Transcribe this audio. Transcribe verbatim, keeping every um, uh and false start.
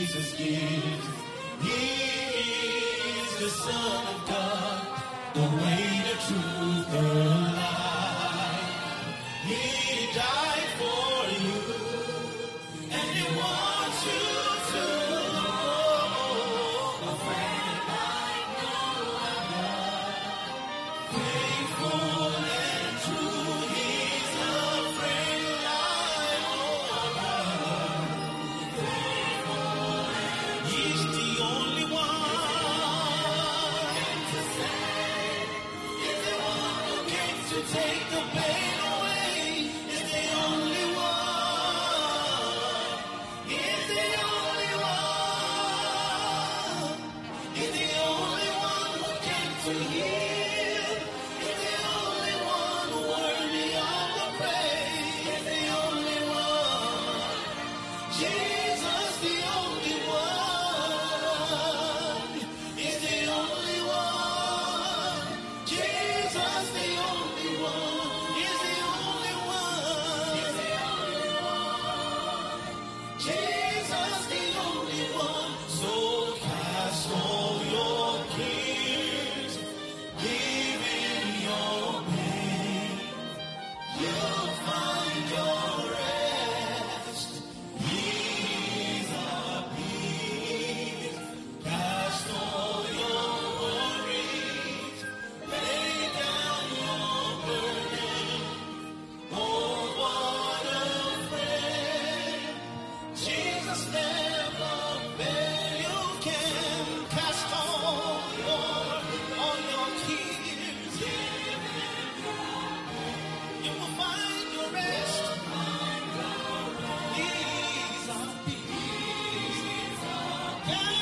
Jesus gives. He is the Son of God, the way, the truth, the life. He died for you, and He wants you to know. A friend like no other, faithful and true. He's a friend like no other. He's the only one to save. He's the one who came to take the pain away. He's the only one. He's the only one. He's the only one who came to heal. He's the only one worthy of the praise. He's the only one. Jesus, the only one. He's the only one. Jesus, the only one. He's the only one. He's the only one. Jesus, the only one. So cast all your cares, give Him your pain. You'll find your rest. He's our peace. Cast all your worries, lay down your burden. Oh, what a friend. Jesus never fails. You can cast all your, all your cares. You will find your rest. He's our peace. Cast